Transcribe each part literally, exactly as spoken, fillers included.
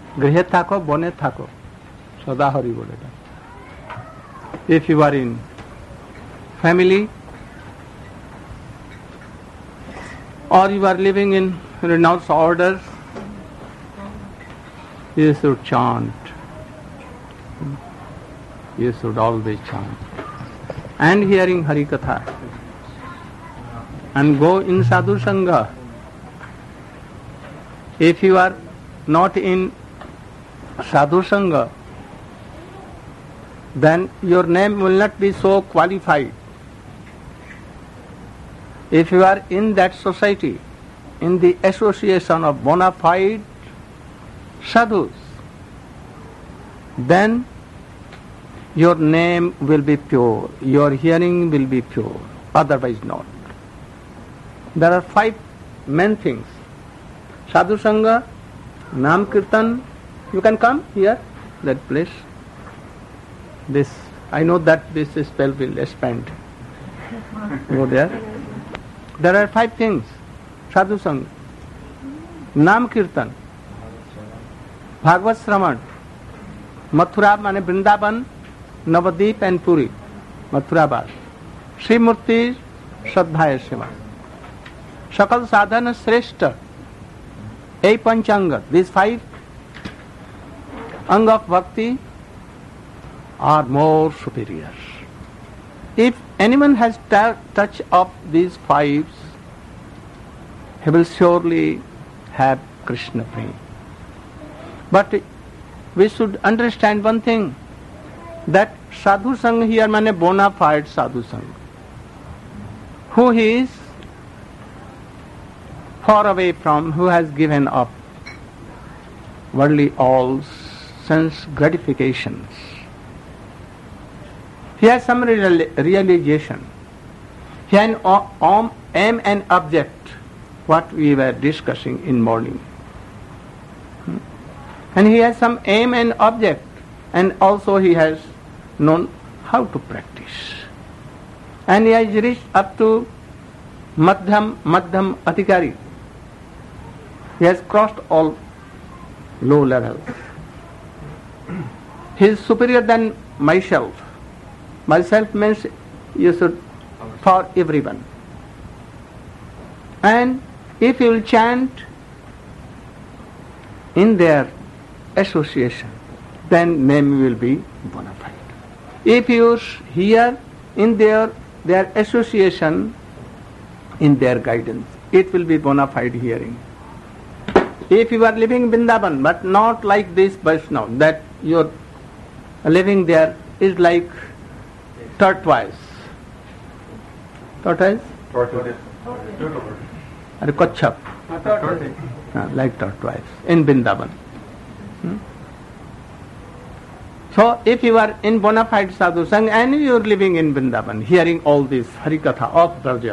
গৃহে থাকো, বনে থাকো, সদা হরি বলে ডাকো। If you are in family or you are living in renounced orders, you should chant. You should always chant. And hearing Hari Katha. And go in Sadhu Sangha. If you are not in Sadhu Sangha, then your name will not be so qualified. If you are in that society, in the association of bona fide sadhus, then your name will be pure, your hearing will be pure, otherwise not. There are five main things. Sadhu Sangha, Nam Kirtan. You can come here, that place. This, I know that this spell will expand. Go there. There are five things. Sadhu Sangha, Nam Kirtan, Bhagavad Shravan, Mathura mane Vrindavan, Navadip and Puri, Mathura Bad, Sri Murti, Shraddhaya Shiva, Sakal Sadhana Shrestha, A Panchanga. These five Anga of Bhakti are more superior. If anyone has t- touch of these five, he will surely have Krishna prema. But we should understand one thing, that Sadhu Sangha here means bona fide Sadhu Sangha. Who he is far away from, who has given up worldly all sense gratifications. He has some real, realization. He has an aim and object, what we were discussing in morning. And he has some aim and object, and also he has known how to practice. And he has reached up to Madhyam, Madhyam Adhikari. He has crossed all low levels. He is superior than myself. Myself means you should for everyone. And if you will chant in their association, then name will be bona fide. If you hear in their their association, in their guidance, it will be bona fide hearing. If you are living Vrindavan, but not like this Vaishnava, that your living there is like tortoise. Tortoise? Tortoise. Or Kachap. Uh, like tortoise in Vrindavan. Hmm? So if you are in bona fide sadhu sangha and you are living in Vrindavan, hearing all this Harikatha of Braja,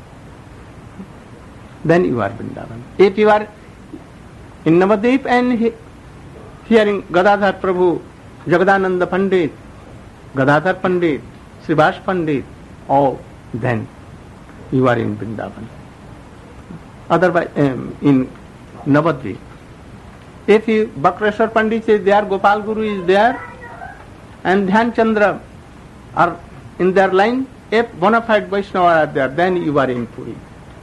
then you are Vrindavan. If you are in Navadip and he, hearing Gadadhar Prabhu, Jagadananda Pandit, Gadadhar Pandit, Srivas Pandit, oh, then you are in Vrindavan. Otherwise, um, in Navadvip. If you, Bakreshwar Pandit is there, Gopal Guru is there, and Dhyan Chandra are in their line, if bona fide Vaishnava are there, then you are in Puri.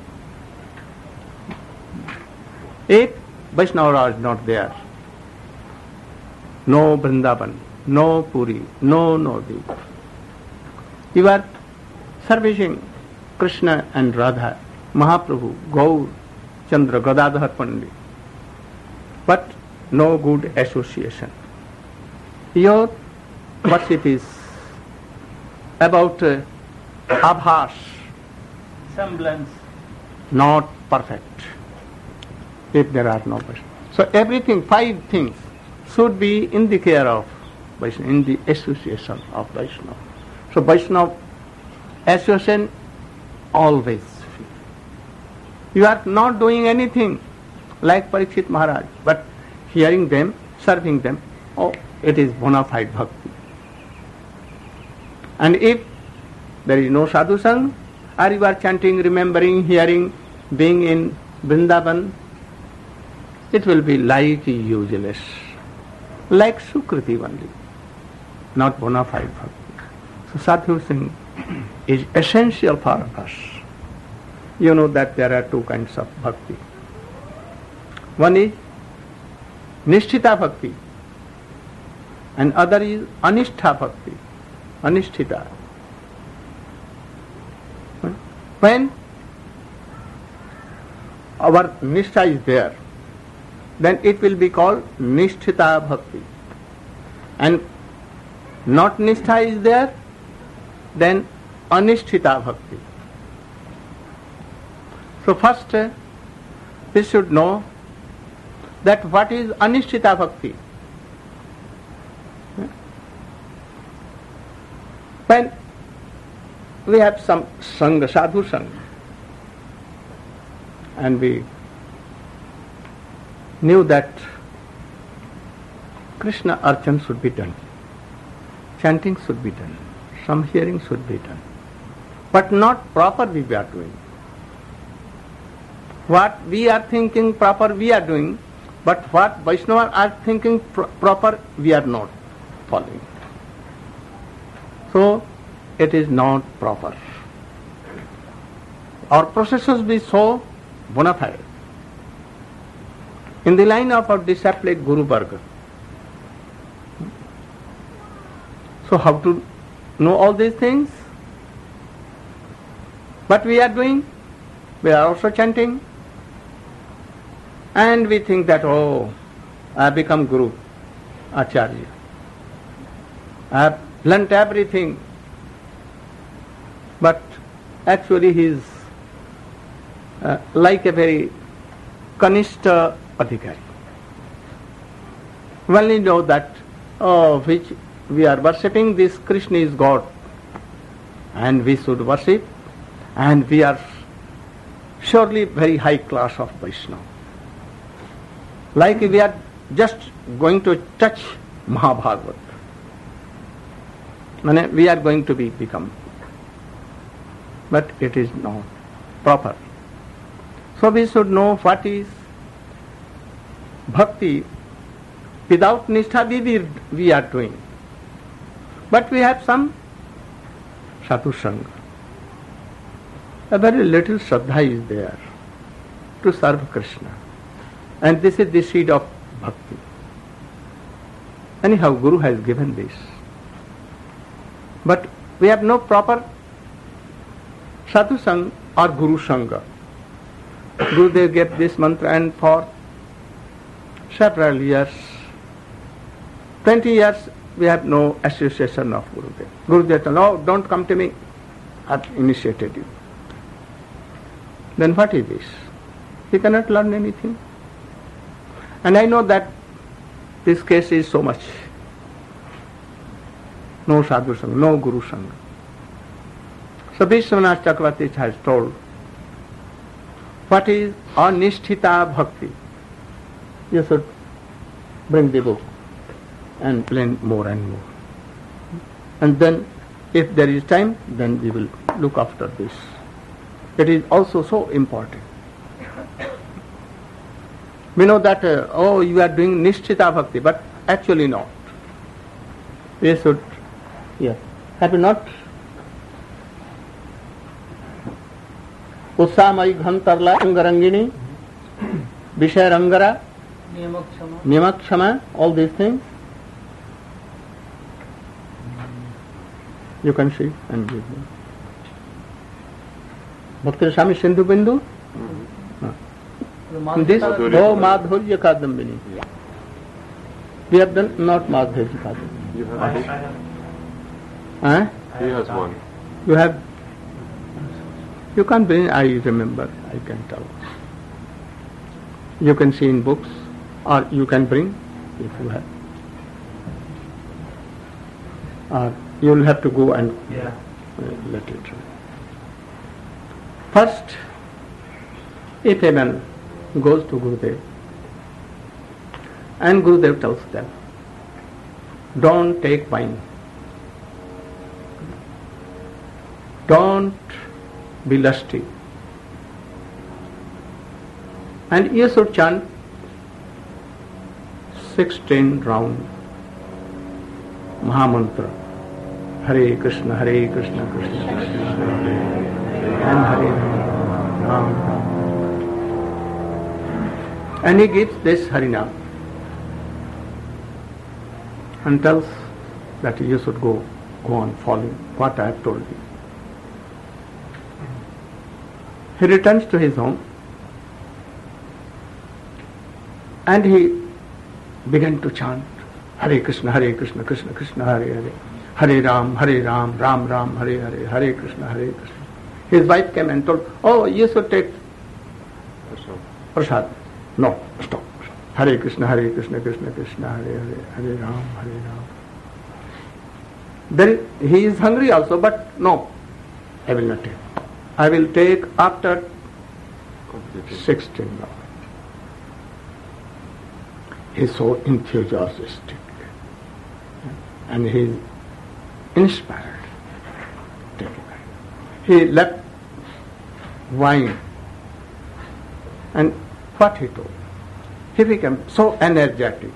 If Vaishnava is not there, no Vrindavan, no Puri, no Navadvip. You are servicing Krishna and Radha, Mahaprabhu, Gaur, Chandra, Gadadhar Pandit, but no good association. Your worship is about uh, abhas, semblance, not perfect, if there are no Vaishnava. So everything, five things, should be in the care of Vaishnava, in the association of Vaishnava. So Vaishnava association always. You are not doing anything like Parikshit Maharaj, but hearing them, serving them, oh, it is bona fide bhakti. And if there is no sadhu sang, or you are chanting, remembering, hearing, being in Vrindavan, it will be like useless. like Sukriti only, not bona fide bhakti. So sadhu singh is essential for us. You know that there are two kinds of bhakti. One is Nishtita bhakti and other is Anishtha bhakti. Anishtita. When our Nishtha is there, then it will be called Nishtita bhakti. And not Nishtha is there, then Anishtita bhakti. So first uh, we should know that what is Anishtita bhakti. When we have some Sangha, Sadhu Sangha, and we knew that Krishna Archan should be done, chanting should be done, some hearing should be done, but not properly we are doing. What we are thinking proper we are doing, but what Vaishnavas are thinking pro- proper we are not following. So it is not proper. Our processes be so bona fide. In the line of our disciplic Guru Varga. So how to know all these things? What we are doing? We are also chanting. And we think that, oh, I have become Guru, Acharya. I have learnt everything. But actually he is uh, like a very Kanishta Adhikari. We only know that, oh, which we are worshipping, this Krishna is God. And we should worship. And we are surely very high class of Vaishnava. Like we are just going to touch Mahabharata. And we are going to be become. But it is not proper. So we should know what is bhakti. Without nishtha we, we are doing. But we have some sadhu sangha. A very little shraddha is there to serve Krishna. And this is the seed of bhakti. Anyhow, Guru has given this. But we have no proper sadhu sangha or Guru sangha. Gurudev gave this mantra, and for several years, twenty years, we have no association of Gurudev. Gurudev said, no, don't come to me. I have initiated you. Then what is this? He cannot learn anything. And I know that this case is so much. No sadhu sangha, no Guru sangha. So Vishwanath Chakravarti has told what is Anishtita bhakti. You should bring the book and learn more and more. And then if there is time, then we will look after this. It is also so important. We know that, uh, oh, you are doing Nishtita bhakti, but actually not. We should, yeah. Have you not? Utsamai ghantarla angarangini, Vishaya Rangara, Niyamakshama, all these things. You can see and read them. Bhakti Swami Sindhu Bindu? This, oh, Madhurya Kadambini. We have done not Madhurya Kadambini. You have it? Huh? He has one. You have? You can bring, I remember, I can tell. You can see in books, or you can bring if you have. Or you will have to go and yeah. uh, let it run. First, if a man goes to Gurudev, and Gurudev tells them, don't take wine, don't be lusty, and you should chant sixteen rounds Mahamantra. Hare Krishna, Hare Krishna, Krishna Krishna, Hare Hare, and Hare Ram, Ram Ram. And he gives this Harinam and tells that you should go, go on following what I have told you. He returns to his home and he began to chant Hare Krishna, Hare Krishna, Krishna Krishna, Hare Hare, Hare Ram, Hare Ram, Ram Ram, Hare Hare, Hare Krishna, Hare Krishna. His wife came and told, oh, you should take prasad. No, stop. Hare Krishna, Hare Krishna, Krishna Krishna, Hare Hare, Hare Ram, Hare Ram. Then he is hungry also, but no, I will not take. I will take after sixteen hours. He is so enthusiastic and he is inspired. He left wine and what he told, he became so energetic.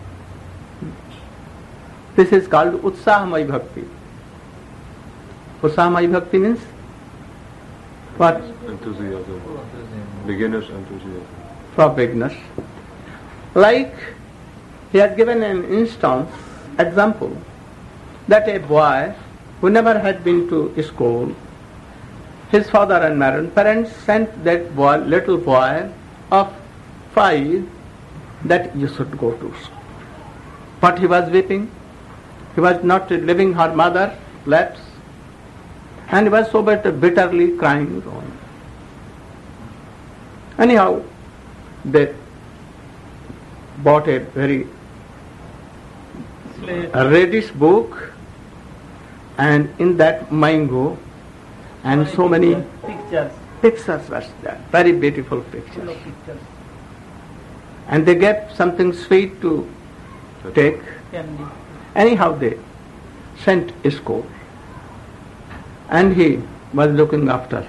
This is called Utsahamay Bhakti. Utsahamay Bhakti means what? Enthusiasm. Beginner's enthusiasm. For beginners. Like he has given an instance, example, that a boy who never had been to school, his father and mother, parents sent that boy, little boy of five, that you should go to school. But he was weeping. He was not leaving her mother laps, and he was so bitterly crying on. Anyhow, they bought a very a reddish book, and in that mango, and so many pictures, pictures was there, very beautiful pictures. pictures. And they gave something sweet to take. Candy. Anyhow, they sent a school, and he was looking after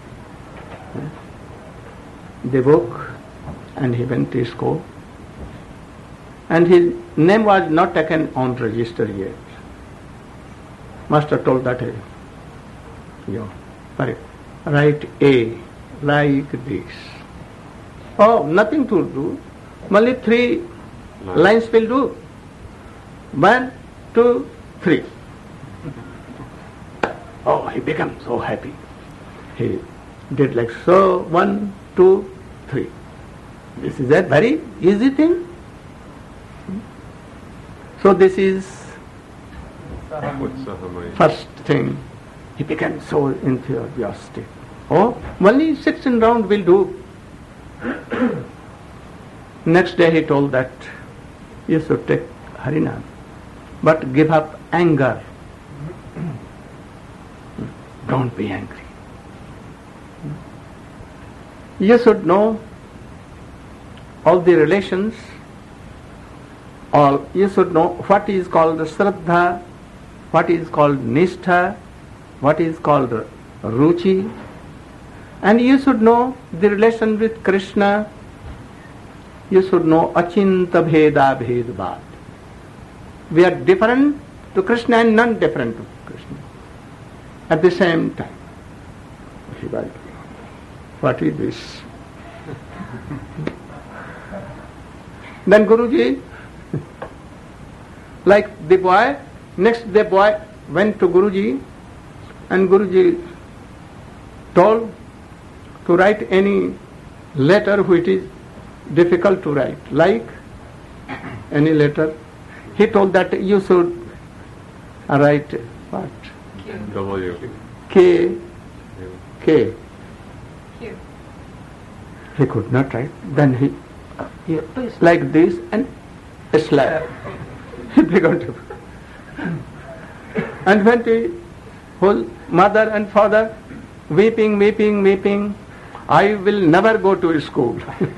the book, and he went to school, and his name was not taken on register yet. Master told that, hey, you write A like this. Oh, nothing to do. Only three No. lines will do. One, two, three. Oh, he became so happy. He did like so, one, two, three. This is a very easy thing. So this is Utsahamay. first thing. He became so enthusiastic. Oh, only sixteen round will do. Next day he told that you should take Harinam, but give up anger. Don't be angry. You should know all the relations, all you should know what is called Shraddha, what is called Nishtha, what is called Ruchi, and you should know the relation with Krishna. You should know Achinta Bheda Bhedabhat. We are different to Krishna and non-different to Krishna at the same time. What is this? Then Guruji, like the boy, next the boy went to Guruji, and Guruji told to write any letter which is difficult to write, like any letter. He told that you should write what? W. K. K. Here. He could not write. Then he, he like this and a slap. He began to. And when the whole mother and father weeping, weeping, weeping, I will never go to school.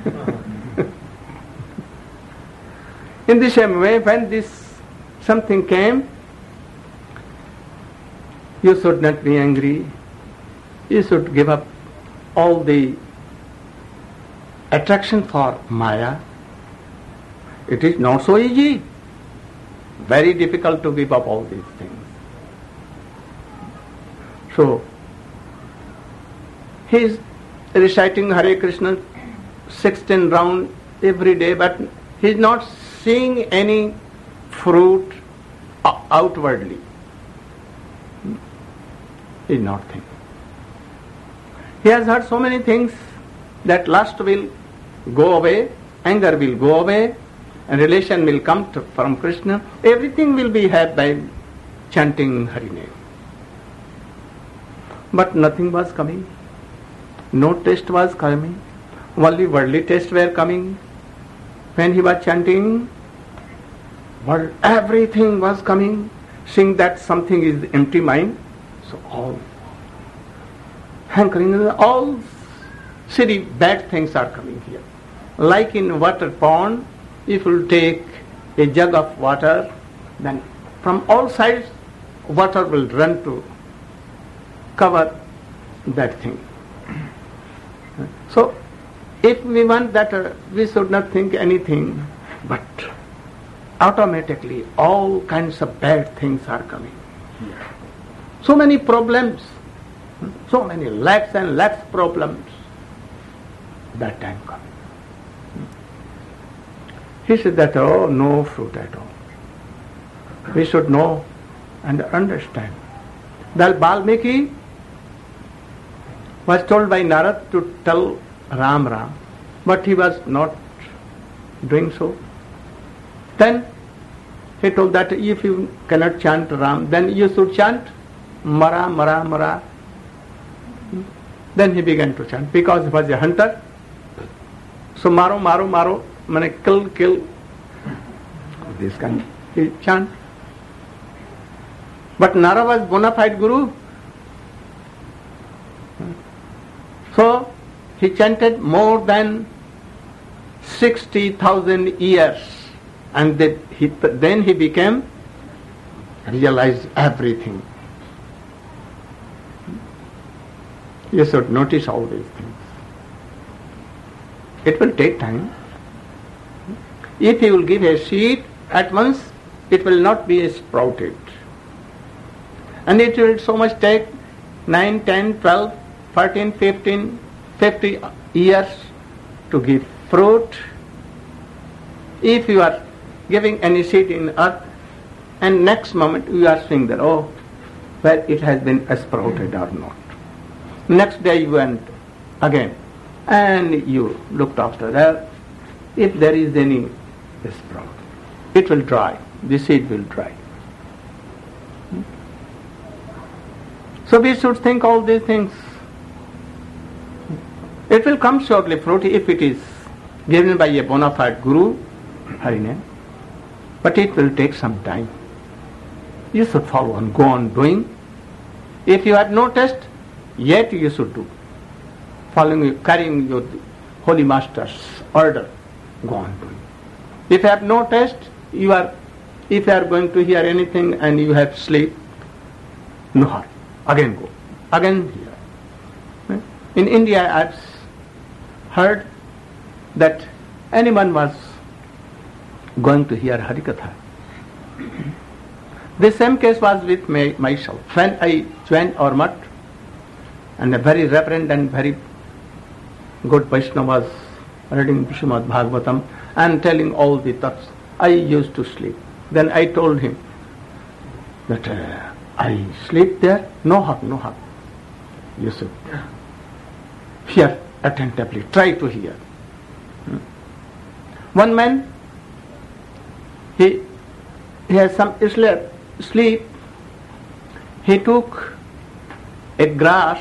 In the same way, when this something came, you should not be angry. You should give up all the attraction for Maya. It is not so easy. Very difficult to give up all these things. So, he is reciting Hare Krishna sixteen rounds every day, but he is not seeing any fruit outwardly. He is not thinking. He has heard so many things that lust will go away, anger will go away, and relation will come to, from Krishna. Everything will be had by chanting Hari name. But nothing was coming. No taste was coming. Only worldly tastes were coming. When he was chanting, world, everything was coming, seeing that something is empty mind. So all hankering, all silly bad things are coming here. Like in water pond, if you take a jug of water, then from all sides water will run to cover that thing. So if we want that, uh, we should not think anything, but automatically all kinds of bad things are coming. So many problems, so many lakhs and lakhs problems that time coming. He said that, oh, no fruit at all. We should know and understand. That Valmiki was told by Narad to tell Ram Ram, but he was not doing so. Then he told that if you cannot chant Ram, then you should chant Mara, Mara, Mara. Then he began to chant because he was a hunter. So Maro, Maro, Maro, mane kill, kill. This kind he chant. But Nara was bona fide Guru. So he chanted more than sixty thousand years, and that he, then he became, realized everything. You should notice all these things. It will take time. If you will give a seed at once, it will not be sprouted. And it will so much take nine, ten, twelve, fourteen, fifteen, fifty years to give fruit. If you are giving any seed in earth, and next moment you are seeing that, oh, where it has been sprouted or not. Next day you went again, and you looked after that. If there is any sprout, it will dry. The seed will dry. So we should think all these things. It will come shortly fruit if it is given by a bona fide Guru, Hari name. But it will take some time. You should follow on, go on doing. If you have no taste, yet you should do. Following, carrying your Holy Master's order, go on doing. If you have no taste, you are, if you are going to hear anything and you have sleep, no harm. Again go. Again hear. In India, I have heard that anyone was going to hear Harikatha. The same case was with my, myself. When I joined our mutt, and a very reverend and very good Vaishnava was reading Srimad Bhagavatam and telling all the thoughts, I used to sleep. Then I told him that uh, I sleep there, no harm, no harm. You should hear attentively, try to hear. Hmm. One man, he, he has some sleep, he took a grass,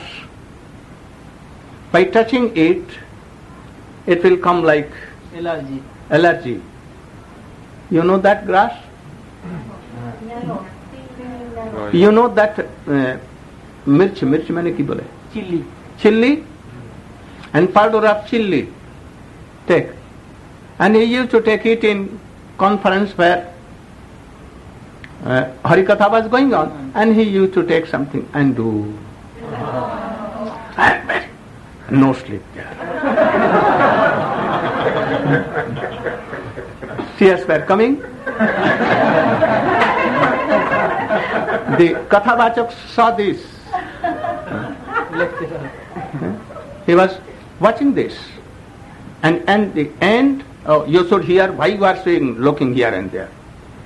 by touching it, it will come like Allergy. allergy. You know that grass? No. You know that uh, mirch, mirch maine ki bole? Chili. Chilli, and powder of chilli, take. And he used to take it in conference where uh, Harikatha was going on, and he used to take something and do. And no sleep there. Tears were coming. The Kathavachak saw this. He was watching this. And at the end, oh, you should hear why you are saying, looking here and there.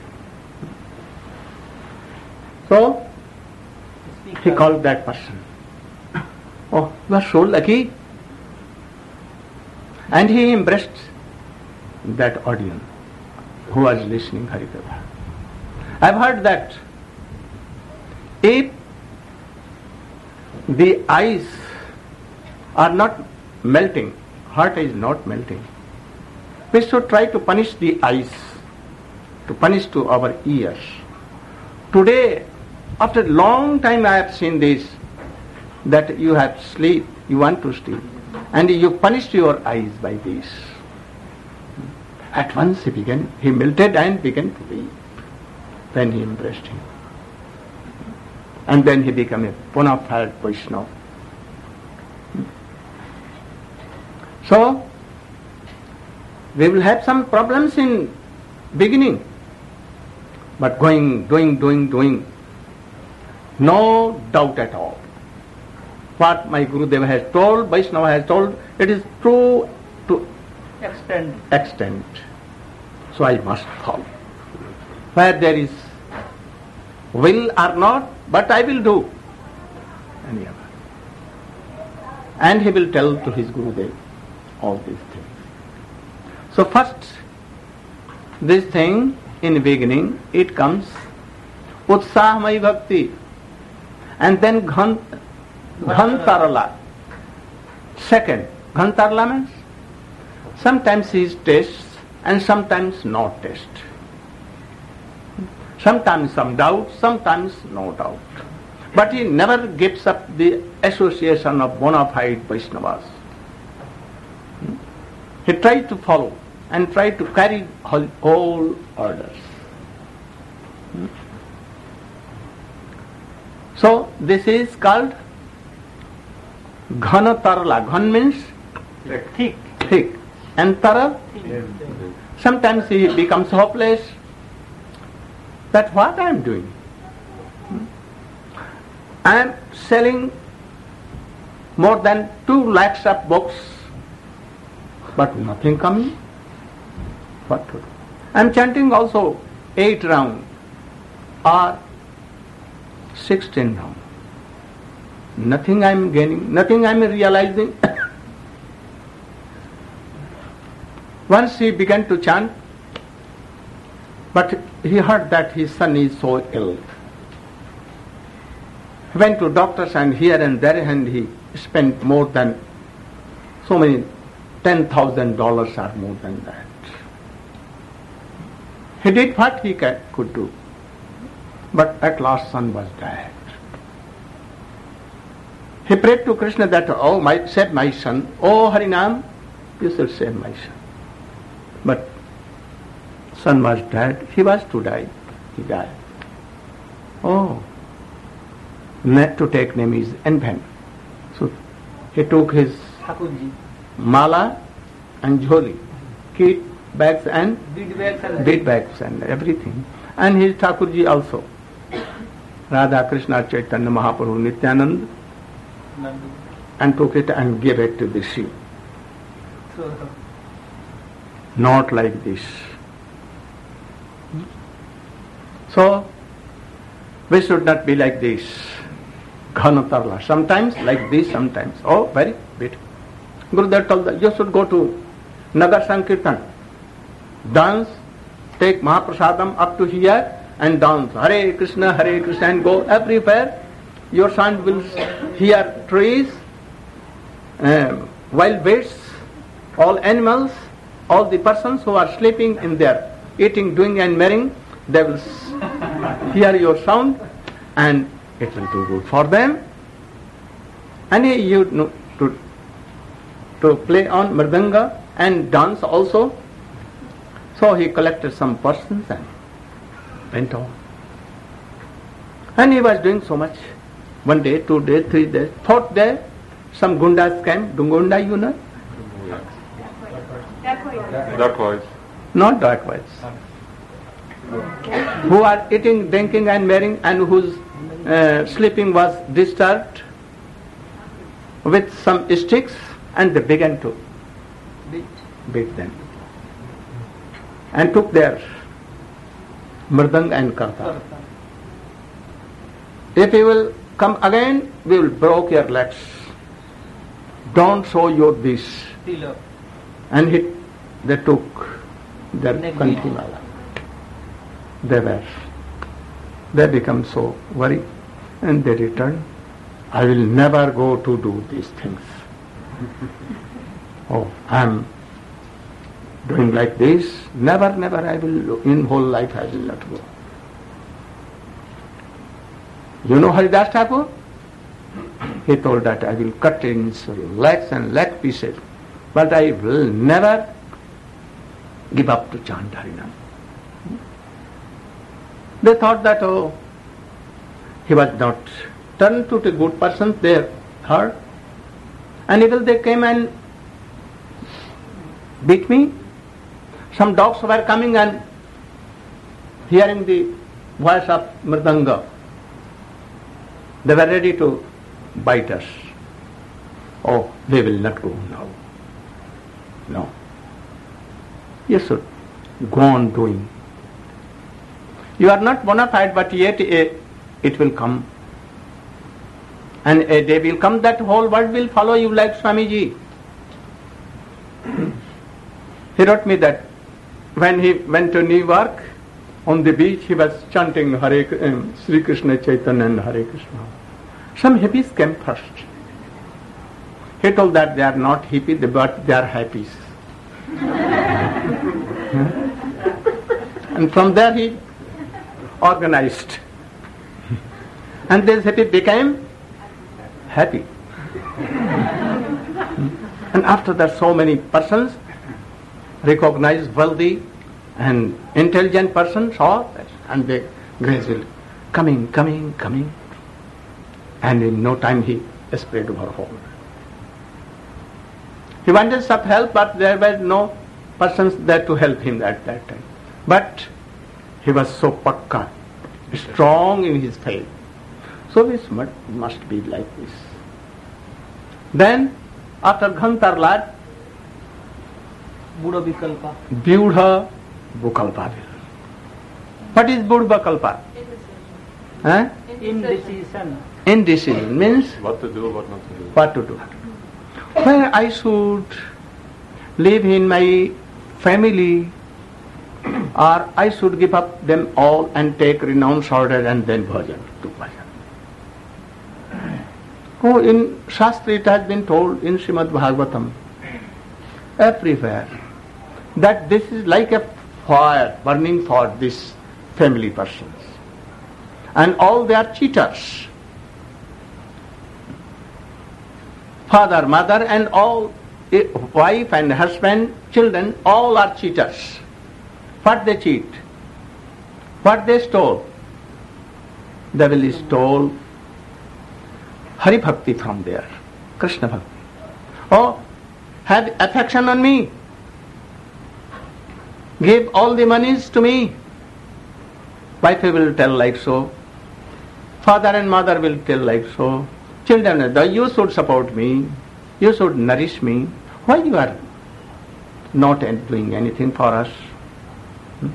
So, he called that person. Oh, you are so lucky. And he embraced that audience who was listening Harikatha. I've heard that if the eyes are not melting, heart is not melting, we should try to punish the eyes, to punish to our ears. Today, after a long time I have seen this, that you have sleep, you want to sleep, and you punished your eyes by this. At once he began, he melted and began to weep. Then he embraced him. And then he became a bona fide Vaishnava. So, we will have some problems in beginning. But going, doing, doing, doing, no doubt at all. What my Gurudeva has told, Vaishnava has told, it is true to Extend. extent. So I must follow. Where there is will or not, but I will do. Anyhow. And he will tell to his Gurudev all these things. So first, this thing in the beginning, it comes Utsahamayi Bhakti, and then Ghan, Ghantarala. Second, Ghantarala means sometimes he is taste and sometimes not taste. Sometimes some doubt, sometimes no doubt. But he never gives up the association of bona fide Vaishnavas. He tried to follow and tried to carry all, all orders. So this is called Ghana Tarala. Ghan means Thick. thick. And Tara, sometimes he becomes hopeless. That's what I am doing. I am selling more than two lakhs of books, but nothing coming. What to do? I am chanting also eight rounds or sixteen rounds. Nothing I am gaining, nothing I am realizing. Once he began to chant, but he heard that his son is so ill. He went to doctors and here and there, and he spent more than so many, ten thousand dollars or more than that. He did what he could do, but at last son was dead. He prayed to Krishna that, oh, my, save my son, oh Harinam, you should save my son. But son was dead, he was to die, he died. Oh, not to take name is Enven. So he took his Thakurji. mala and jholi, kit bags and Bead bags and bead bags and everything. And his Thakurji also. Radha Krishna Chaitanya Mahaprabhu Nityanand, Nandu. and took it and gave it to the sea. So, Not like this. So, we should not be like this. Ghanatarla. Sometimes like this, sometimes. Oh, very beautiful. Gurudev told that you should go to Nagar Sankirtan, dance, take Mahaprasadam up to here and dance. Hare Krishna, Hare Krishna, and go everywhere. Your son will hear trees, um, wild beasts, all animals, all the persons who are sleeping in there, eating, doing and marrying, they will hear your sound and it will do good for them. And you know, to, to play on mridanga and dance also. So he collected some persons and went on. And he was doing so much. One day, two days, three days, fourth day, some gundas came. Dungunda, you know? Dacoits. Not dacoits. Who are eating, drinking and marrying, and whose uh, sleeping was disturbed with some sticks, and they began to Beat. beat them and took their mridang and karta. If you will come again, we will break your legs. Don't show your this. Tilak. And he, they took their Neck kantimala. They were, they become so worried, and they returned. I will never go to do these things. Oh, I am doing like this. Never, never I will, in whole life I will not go. You know Haridas Thakur? He told that I will cut in legs and leg pieces, but I will never give up to chant Harinam. They thought that, oh, he was not turned to the good person, they heard. And even they came and beat me. Some dogs were coming and hearing the voice of Mridanga. They were ready to bite us. Oh, they will not go now. No. You should go on doing. You are not bona fide, but yet a, it will come. And a day will come that whole world will follow you like Swamiji. He wrote me that when he went to New York, on the beach he was chanting Hare um, Sri Krishna Chaitanya and Hare Krishna. Some hippies came first. He told that they are not hippie, but they are happies. And from there he organized. And this hippie became happy. And after that, so many persons recognized wealthy and intelligent persons saw that, and they gradually coming, coming, coming. And in no time he spread over whole. He wanted some help, but there were no persons there to help him at that time. But he was so pakka, strong in his faith. So this must be like this. Then, after Ghantar lad, Buddha Vikalpa. Buddha Vikalpa. What is Buddha Vikalpa? Huh? Indecision. Indecision means What to do, what not to do. what to do. Where I should live in my family, or I should give up them all and take renounce order and then bhajan, do bhajan. Oh, in Shastra it has been told in Srimad Bhagavatam, everywhere, that this is like a fire burning for these family persons. And all they are cheaters. Father, mother and all, wife and husband, children, all are cheaters. What they cheat? What they stole? They will stole Hari Bhakti from there, Krishna Bhakti. Oh, have affection on me. Give all the monies to me. Wife will tell like so. Father and mother will tell like so. Children, you should support me. You should nourish me. Why you are not doing anything for us? Hmm?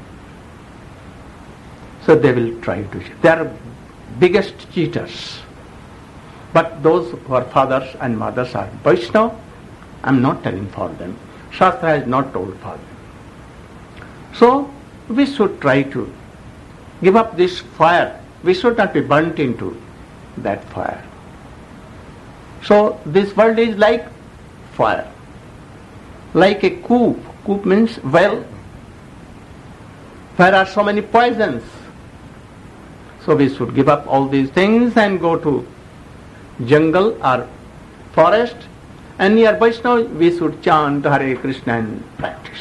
So they will try to cheat. They are biggest cheaters. But those who are fathers and mothers are Vaishnava, I am not telling for them. Shastra has not told for them. So we should try to give up this fire. We should not be burnt into that fire. So this world is like fire, like a coop. Coop means well. There are so many poisons. So we should give up all these things and go to jungle or forest, and near Vaishnava we should chant Hare Krishna and practice.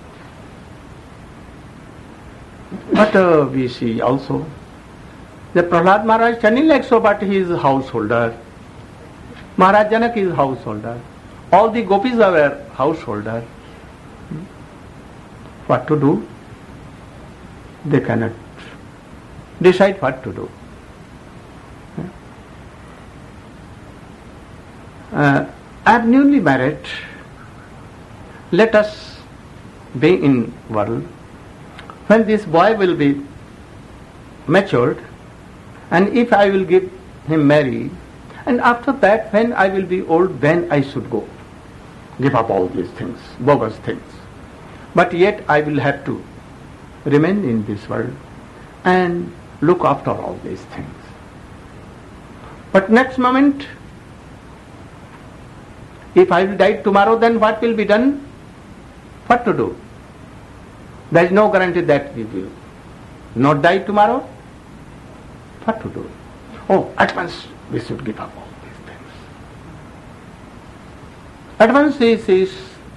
But uh, we see also the Prahlad Maharaj chanting like so, but he is a householder. Maharaj Janak is householder. All the gopis are householder. Hmm? What to do? They cannot decide what to do. uh, I am newly married. Let us be in world. When this boy will be matured, and if I will give him marry, and after that when I will be old, then I should go. Give up all these things, bogus things. But yet I will have to remain in this world and look after all these things. But next moment, if I will die tomorrow, then what will be done? What to do? There is no guarantee that we will not die tomorrow. What to do? Oh, at once we should give up all these things. At once he says,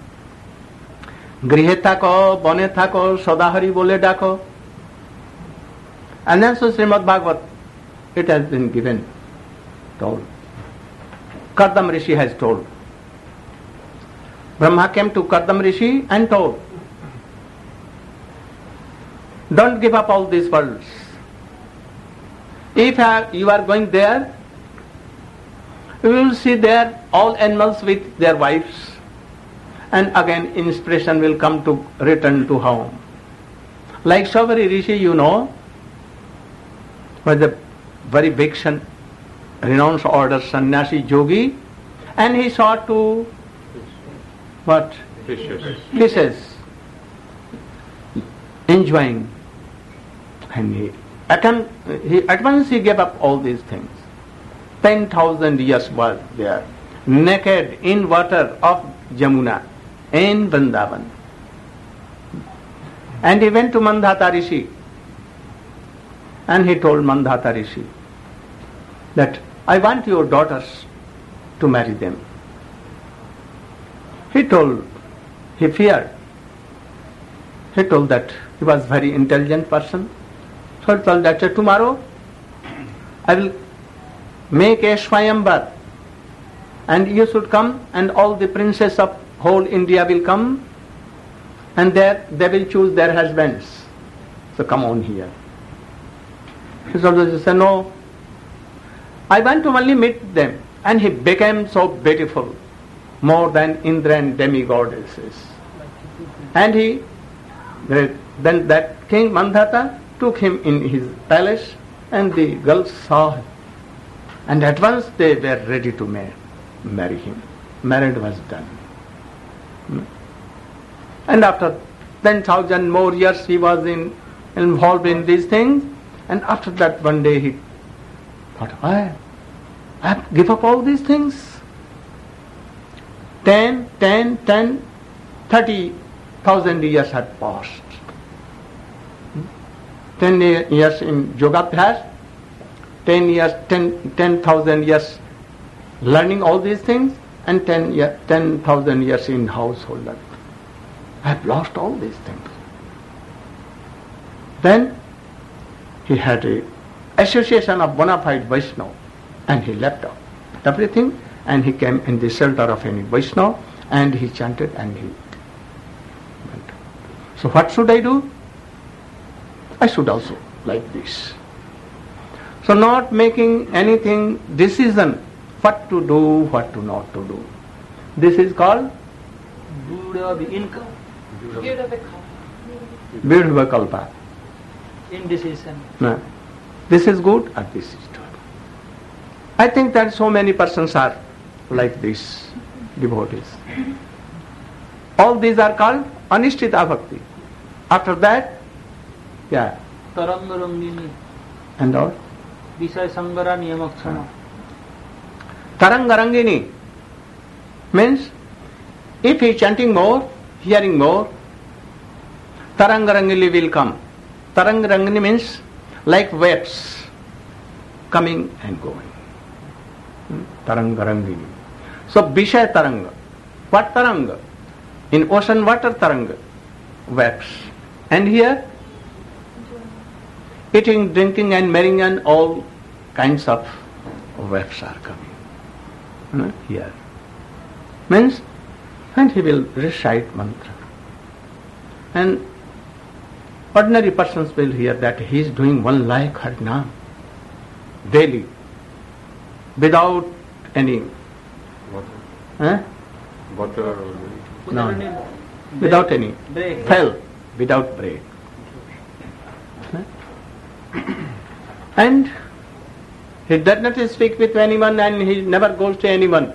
Grihe thako, bone thako, Sadahari bole dako. And then so Srimad Bhagavat, it has been given, told. Kardam Rishi has told. Brahma came to Kardam Rishi and told, don't give up all these worlds. If you are going there, you will see there all animals with their wives, and again inspiration will come to return to home. Like Saubhari Rishi, you know, was a very big son, renounced order sannyasi yogi, and he saw two what? Fishes. Fishes enjoying, and he attempt, he at once he gave up all these things. Ten thousand years was there, naked in water of Jamuna in Vrindavan. And he went to Mandhata Rishi, and he told Mandhata Rishi that I want your daughters to marry them. He told, he feared. He told that he was very intelligent person. So he told that tomorrow I will make a Swayamvar, and you should come, and all the princes of whole India will come, and there they will choose their husbands. So come on here. He said, no, I want to only meet them. And he became so beautiful, more than Indra and demigoddesses. And he, then that King Mandhata took him in his palace, and the girls saw him. And at once they were ready to marry, marry him. Marriage was done. Hmm? And after ten thousand more years he was in, involved in these things. And after that one day he thought, I, I have to give up all these things. Ten, ten, ten, thirty thousand years had passed. Hmm? Ten years in Yogaabhyas, ten years, ten, ten thousand years learning all these things, and ten, year, ten thousand years in household life. I have lost all these things. Then he had a association of bona fide Vaishnava, and he left out everything, and he came in the shelter of any Vaishnava, and he chanted, and he went. So what should I do? I should also like this. So not making anything decision what to do, what to not to do. This is called Vidhavikalpa. Indecision. No. This is good or this is good. I think that so many persons are like this, devotees. All these are called Anishtita Bhakti. After that, yeah. Tarangarangini. And all? Visaya Sangara Niyamakshana. Tarangarangini means if he is chanting more, hearing more, Tarangarangini will come. Tarangarangini means like waves coming and going. Hmm? Tarangarangini. So Vishaya Taranga. What Taranga? In ocean water Taranga. Waves. And here eating, drinking and marrying and all kinds of waves are coming. Hmm? Here. Means and he will recite mantra. And ordinary persons will hear that he is doing one lakh Harinam daily without any Huh? Butter or No. Without any Without any. break. Fell without break. Huh? And he does not speak with anyone and he never goes to anyone.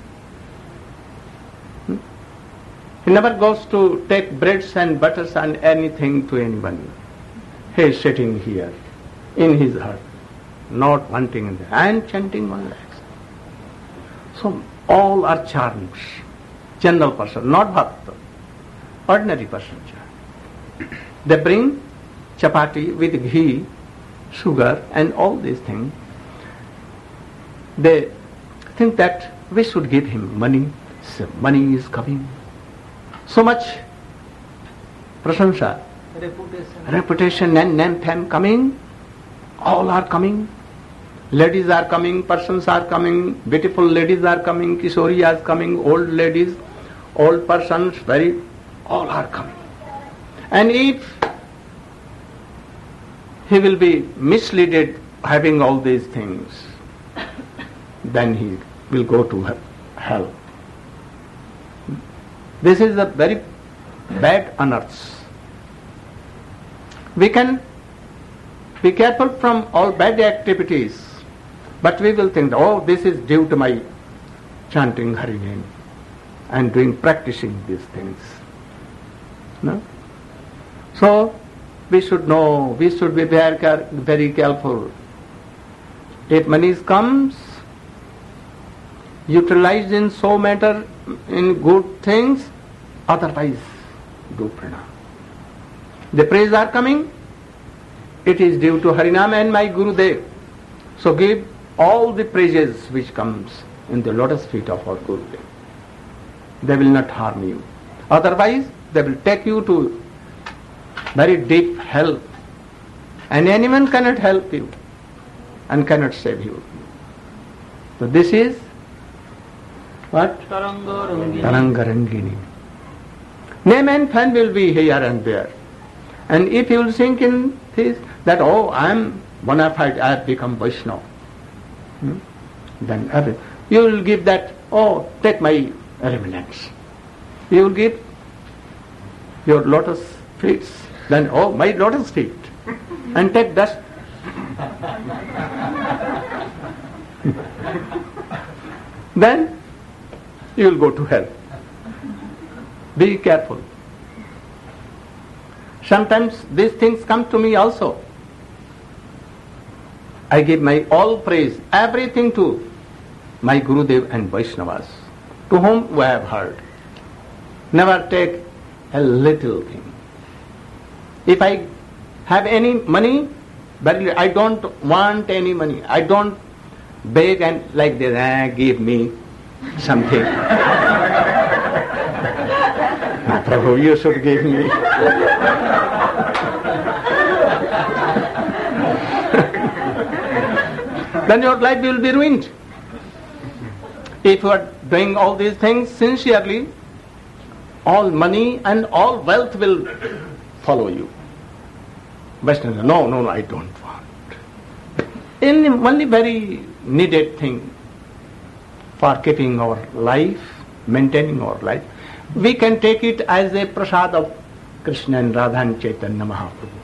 Hmm? He never goes to take breads and butters and anything to anyone. He is sitting here in his heart, not wanting anything, and chanting one legs. So all are charms. General person, not bhakta. Ordinary person. They bring chapati with ghee, sugar and all these things. They think that we should give him money. So money is coming. So much prasansa, Reputation. reputation and name fame coming. All are coming. Ladies are coming, persons are coming, beautiful ladies are coming, Kishori are coming, old ladies, old persons, very, all are coming. And if he will be misleaded having all these things, then he will go to hell. This is a very bad unearths. We can be careful from all bad activities, but we will think, oh, this is due to my chanting Hari name and doing, practicing these things. No? So, we should know, we should be very, care, very careful. If money comes, utilized in so matter, in good things, otherwise do pranam. The praise are coming, it is due to Harinam and my Gurudev. So give all the praises which comes in the lotus feet of our Gurudev. They will not harm you. Otherwise, they will take you to very deep hell. And anyone cannot help you and cannot save you. So this is what? Taranga Rangini. Taranga Rangini. Name and fame will be here and there. And if you will think in this, that, oh, I am bona fide, I have become Vaishnava. Hmm? Then every, you will give that, oh, take my remnants. You will give your lotus feet. Then, oh, my lotus feet. And take dust. Then you will go to hell. Be careful. Sometimes these things come to me also. I give my all praise, everything to my Gurudev and Vaishnavas, to whom we have heard. Never take a little thing. If I have any money, but I don't want any money. I don't beg and like this, ah, give me something. Prabhu, you should give me. Then your life will be ruined. If you are doing all these things sincerely, all money and all wealth will follow you. Vaishnava, no, no, no, I don't want. In only very needed thing for keeping our life, maintaining our life, we can take it as a prasad of Krishna and Radha and Chaitanya Mahaprabhu.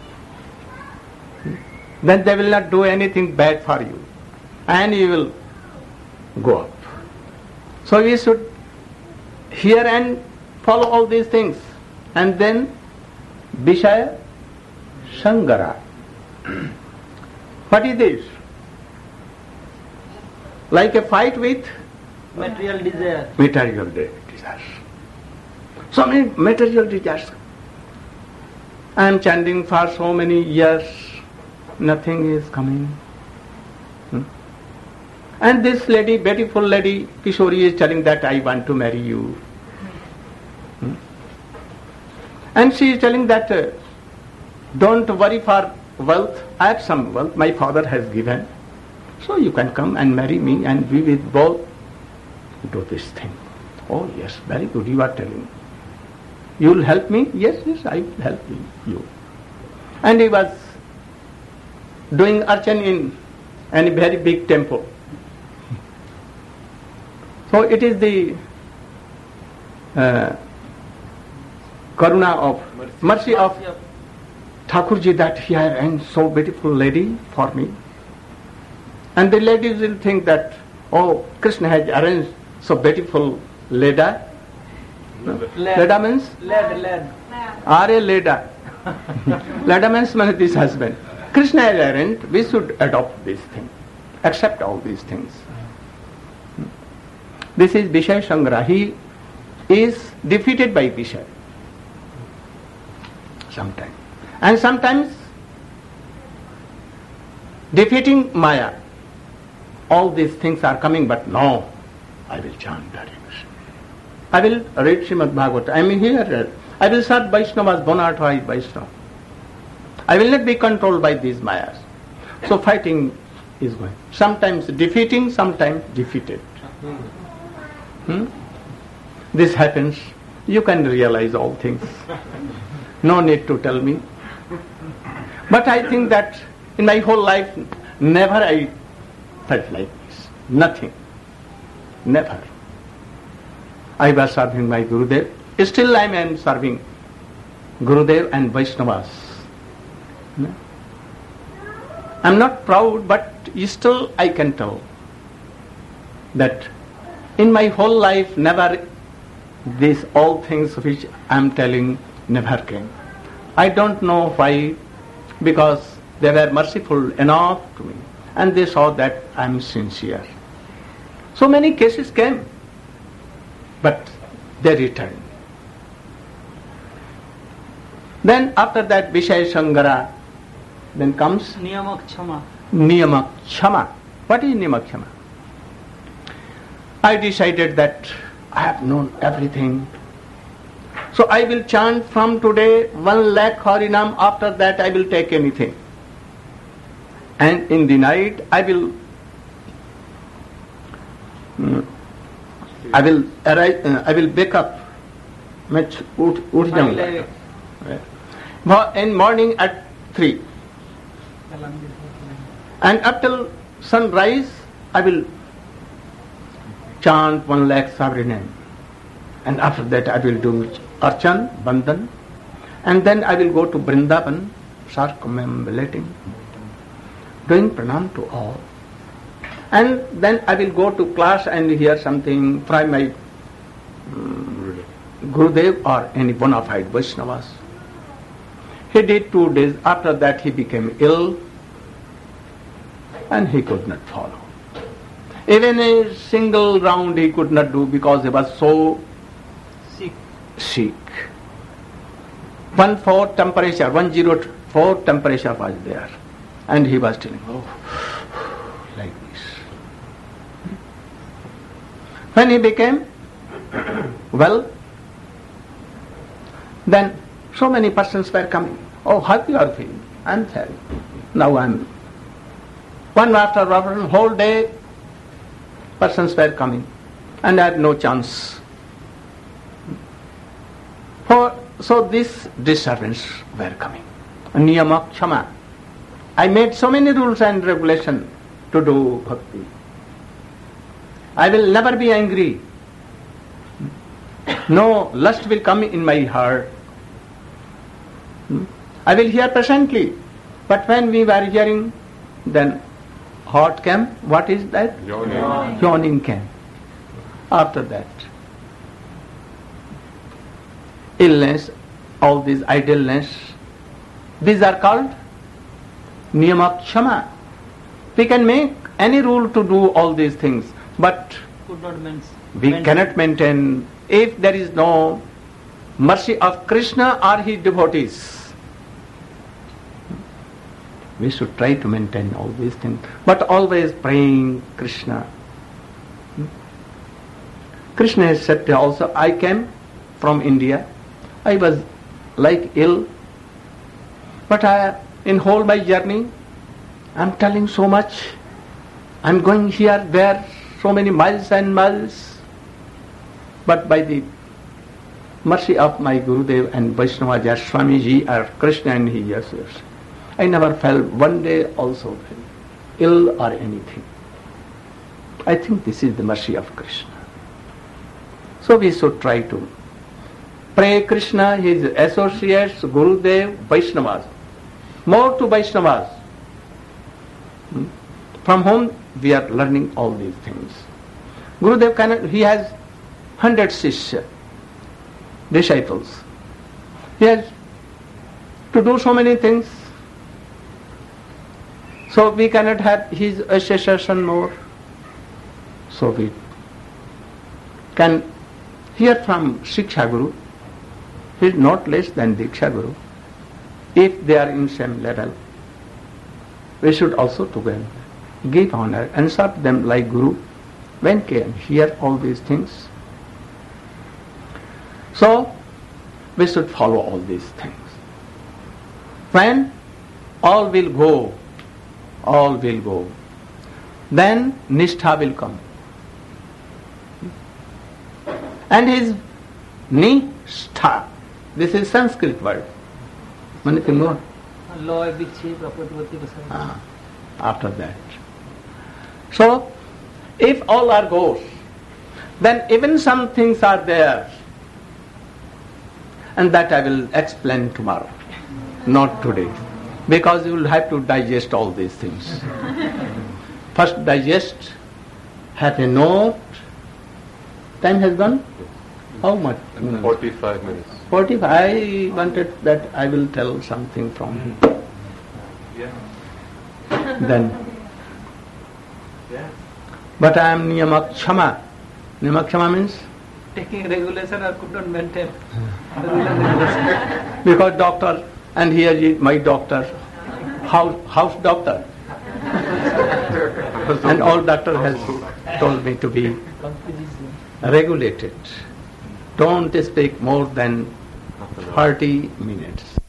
Then they will not do anything bad for you. And you will go up. So we should hear and follow all these things. And then Vishaya Sangara. What is this? Like a fight with Material desire. material desires. So many material desires. I am chanting for so many years, nothing is coming. Hmm? And this lady, beautiful lady, Kishori, is telling that I want to marry you. Hmm? And she is telling that uh, don't worry for wealth. I have some wealth my father has given. So you can come and marry me and we will both do this thing. Oh yes, very good, you are telling. You will help me? Yes, yes, I will help you. And he was doing archan in a very big temple. So it is the uh, karuna of mercy of Thakurji that he has arranged so beautiful lady for me. And the ladies will think that, oh, Krishna has arranged so beautiful leda. Leda means? Led, led. Are a leda. Leda means this husband. Krishna has arranged, we should adopt this thing, accept all these things. This is Vishaya Sangra. He is defeated by Vishaya. Sometimes. And sometimes defeating Maya. All these things are coming, but no, I will chant Hare Krishna. I will read Srimad Bhagavata. I am here. I will serve Vaishnavas, bona fide Vaishnava. I will not be controlled by these Mayas. So fighting is going. Sometimes defeating, sometimes defeated. Hmm? This happens. You can realize all things. No need to tell me. But I think that in my whole life, never I felt like this. Nothing. Never. I was serving my Gurudev. Still I am serving Gurudev and Vaishnavas. I am not proud, but still I can tell that in my whole life never these all things which I am telling never came. I don't know why, because they were merciful enough to me and they saw that I am sincere. So many cases came, but they returned. Then after that Vishaya Sangara, then comes Niyamak Chama. Niyamak Chama. What is Niyamak Chama? I decided that I have known everything. So I will chant from today one lakh Harinam. After that I will take anything. And in the night I will mm, I will arrive, uh, I will wake up. Much ut, ut jaunga. In morning at three. And up till sunrise I will chant one lakh Saharinam. And after that I will do Archan, Bandhan, and then I will go to Vrindavan, circumambulating, doing pranam to all. And then I will go to class and hear something from my um, Gurudev or any bona fide Vaishnavas. He did two days. After that he became ill and he could not follow. Even a single round he could not do because he was so Sick. sick. One four temperature, one zero four temperature was there. And he was telling, oh, like this. When he became well, then so many persons were coming. Oh, how you are feeling? I am sorry. Now I am. One after one, whole day, persons were coming. And I had no chance. For, so these disturbance were coming. Niyamak Chama. I made so many rules and regulations to do bhakti. I will never be angry. No lust will come in my heart. I will hear patiently. But when we were hearing, then heart came. What is that? Yawning. Yawning came. After that, illness, all these idleness, these are called Niyamak Chama. We can make any rule to do all these things, but Could not men- we maintain. cannot maintain if there is no mercy of Krishna or his devotees. We should try to maintain all these things, but always praying Krishna. Krishna has said also, I came from India. I was like ill, but I, in whole my journey, I am telling so much. I am going here, there, so many miles and miles. But by the mercy of my Gurudev and Vaishnava Swamiji or Krishna and his Jesus, I never felt one day also ill or anything. I think this is the mercy of Krishna. So we should try to pray Krishna, his associates, Gurudev, Vaishnavas. More to Vaishnavas, hmm, from whom we are learning all these things. Gurudev cannot, he has hundred shishya, disciples. He has to do so many things. So we cannot have his association more. So we can hear from Shiksha Guru. He is not less than Diksha Guru. If they are in same level, we should also to them give honor and serve them like Guru when can hear all these things. So we should follow all these things. When all will go, all will go, then Nishtha will come. And his Nishtha, this is Sanskrit word. Mani can go. Law of Vichhi, Ah, after that. So, if all are goes, then even some things are there, and that I will explain tomorrow, not today, because you will have to digest all these things. First digest, have a note. Time has gone? How much? Forty-five minutes. Forty-five. I wanted that I will tell something from him. Yeah. Then. Yeah. But I am niyamakshama. Niyamakshama means? taking regulation or could not maintain. Because doctor, and here is my doctor, house, house doctor. And all doctor has told me to be regulated. Don't speak more than forty minutes.